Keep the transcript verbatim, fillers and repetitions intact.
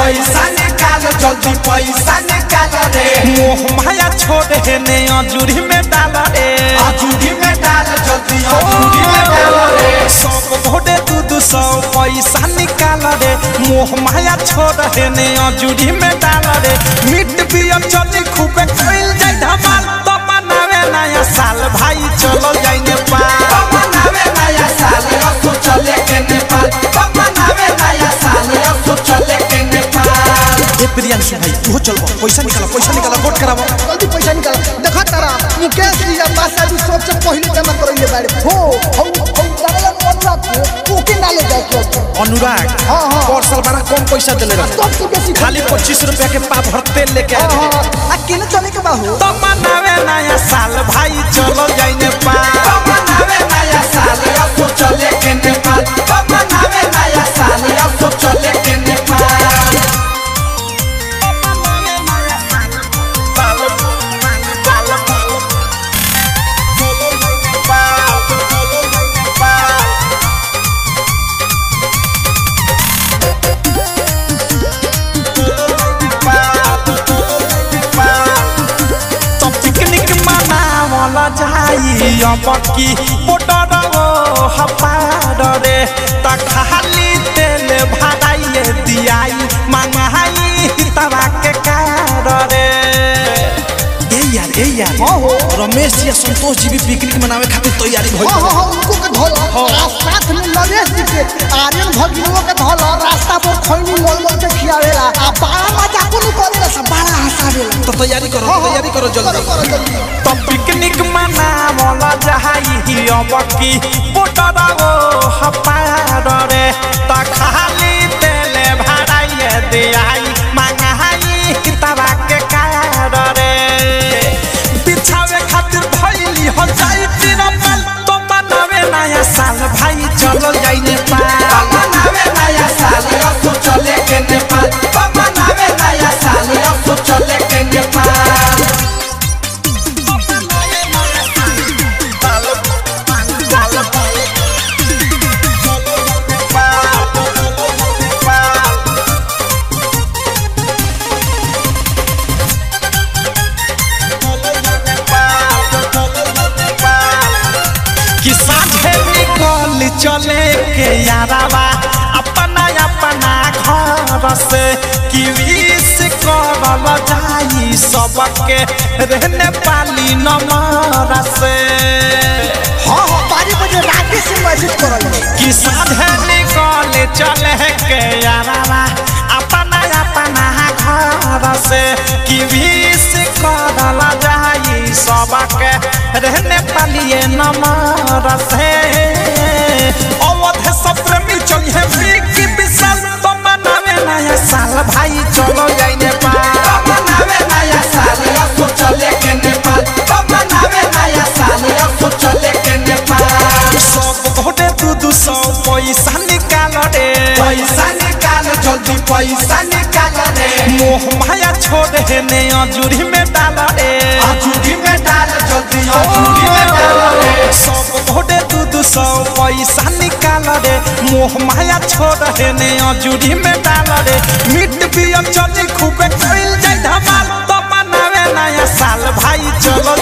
पैसा निकाल जल्दी पैसा निकाल रे मोह माया छोड़ है ने अजूरी में डाल रे अजूरी में डाल जल्दी अजूरी में डाल रे सब घोड़े दू दू सौ पैसा निकाल रे मोह माया छोड़ है ने अजूरी में डाल रे मिट पियर चली खूबे कइल जाय धमाल तो मनावे नया साल भाई चलो जाय नेपाल तो मनावे नया साल असो चले के नेपाल तो मनावे नया साल असो चले के नेपाल ए प्रियांशु भाई तू चलो पैसा निकाल पैसा निकाल वोट करावो जल्दी पैसा निकाल देखा तारा मुकेश जी या पासा भी सबसे पहले जमा करइले बारे हो हम हम लागल अनुराग को के नाले जाय के अनुराग हां हां और साल बड़ा कम पैसा देले रहा सबसे बेसी खाली पच्चीस रुपया के पा भर तेल लेके आ रहे आ केने चले के बाहु तो मनावे नया साल भाई चलो जाय नेपाल तो मनावे नया साल असो चले के नेपाल तो मनावे नया साल असो चले के नेपाल जाई अब की बोटर ओ हपार रे त खाली तेल भाड़ाइए दियाई मंगाई तवा के कार रे ए यार ए यार हां हो रमेश जी संतोष जी भी पिकनिक मनावे खातिर तैयारी भइल हां हां उनको के धोला आ साथ में नरेश जी के आर्यन भगिनों के धोला रास्ता पर खैनी मोल मोल के खियावेला आ बड़ा मजा कोनु करेला सब बड़ा हंसावेला तो तैयारी करो तैयारी करो जल्दी तो पिकनिक मनावला जाई अब की बोटर ओ हपार रे त खाली तेल भाड़ाइए दियाई मंगाई तवा के कार रे बिछावे खातिर भइली हो जाई तिरपल तो मनावे नया साल भाई चलो जाई नेपाल तो मनावे नया साल असो चले के नेपाल तो मनावे नया साल असो चले के नेपाल चले के यारावा अपना अपना घर से कि विश करल जाई सबके रहने पाली नमर से हां हां बारी बजे रात से मैसेज करल कि साधे निकले चले के यारावा अपना अपना घर से कि विश करल जाई सबके रहने पाली नमर से अवध सब प्रेमी चलिए विकी विशाल तो मनावे नया साल भाई चलो जाई नेपाल तो मनावे नया साल असो चले के नेपाल तो मनावे नया साल असो चले के नेपाल सब घोड़े दू दू सौ पैसा निकाल रे पैसा निकाल जल्दी पैसा निकाल रे मोह माया छोड़ है ने अजूरी में डाल रे अजूरी में डाल जल्दी अजूरी में डाल रे सब घोड़े दू दू सौ पैसा निकाल रे मोह माया छोड़ है ने अजूरी में डाल रे मिट पियर चली खूबे कइल जाय धमाल तो मनावे नया साल भाई चलो